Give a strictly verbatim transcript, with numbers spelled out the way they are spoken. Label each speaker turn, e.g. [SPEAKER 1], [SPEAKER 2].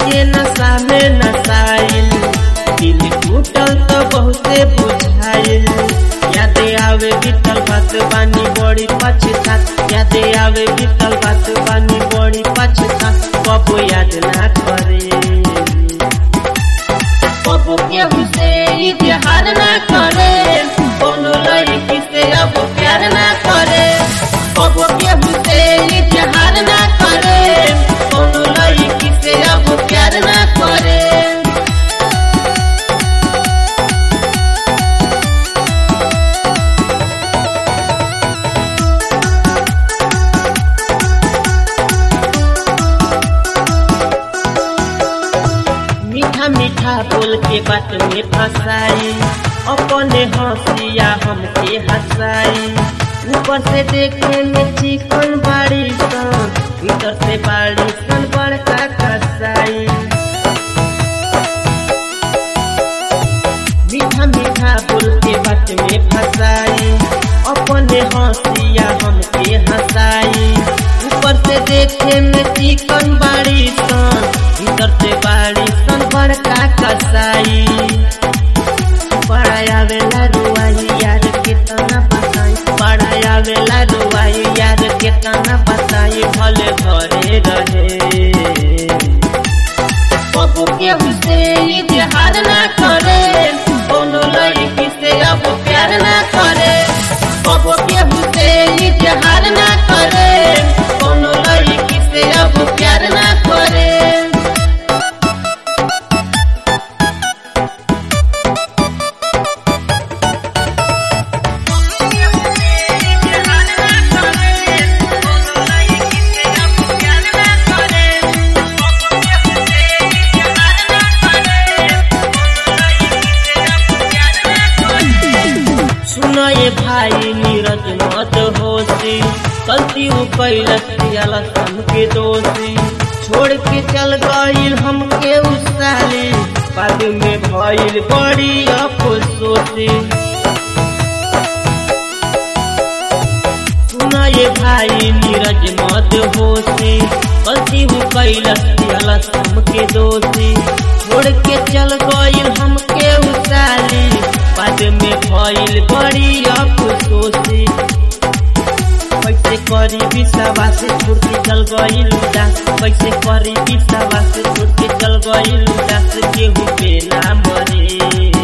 [SPEAKER 1] के नशा में नसाइल, दिल टूटल तो बहुते बुझाइल। यादे आवे बीतल बात बानी बड़ी पछतात, यादे आवे बीतल बात बानी बड़ी पछतात। कबो याद ना करे, कबो केहू से इजहार ना करे, कोनो लड़की से अब प्यार ना करे। कबो केहू से इजहार ना करे, कोनो लड़की से अब प्यार ना करे। मीठा मीठा बोल के बात में फंसाई, अपने हंसिया हमके हंसाई। ऊपर से देखे में चिकन बाड़ी सन, भीतर से बाड़ी सन बड़का कसाई। मीठा मीठा बोल के बात में फंसाई, अपने हंसिया हमके हंसाई। ऊपर से देखे में चिकन बाड़ी सन, भीतर से बाड़ी सन बड़का कसाई। बड़ा आवेला रुआई यार कितना बताई, बड़ा आवेला रुआई यार कितना बताई। भले घरे रहे, कबो केहू से इजहार ना करे, कोनो लड़की से अब प्यार ना करे। कबो केहू से इजहार ना करे, कोनो लड़की से अब प्यार ना करे। सुनो ये भाई नीरज मत होशी, गलती वो कैलस हमके दोषी। छोड़ के चल गईल हमके उस साली, बाद में भइल बड़ी अफसोसी। सुनो ये भाई नीरज मत होशी, गलती वो कैलस हमके दोषी। छोड़ के चल गईल हमके उस साली, बाद में भइल बड़ी अफसोसी। कैसे करी विश्वास छोड़ के चल गईल उदास, कैसे करी विश्वास छोड़ के चल गईल उदास। केहू पे ना मरे,